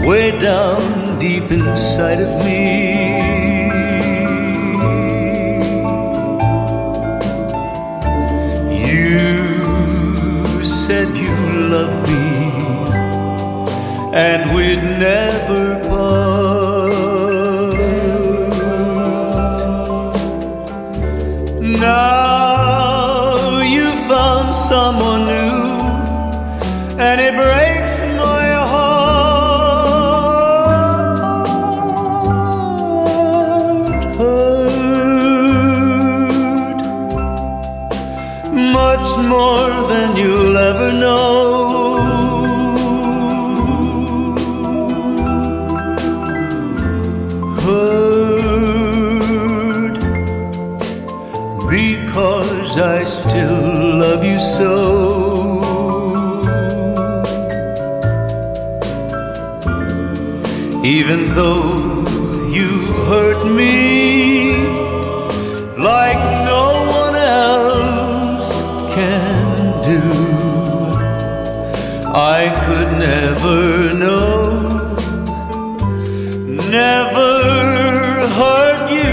way down deep inside of me. You said you loved me and we'd never part. Now you found someone new and it breaks my heart. Hurt much more than you'll ever know. Hurt because I still love you so. Even though you hurt me like no one else can do, I could never know, never hurt you.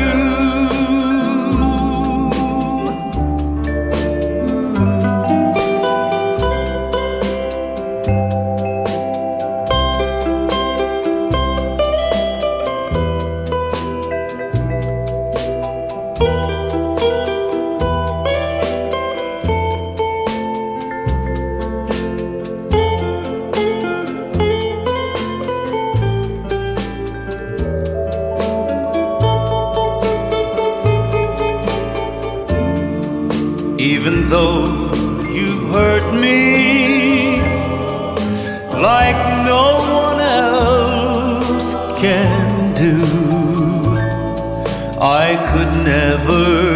Even though you hurt me like no one else can do, I could never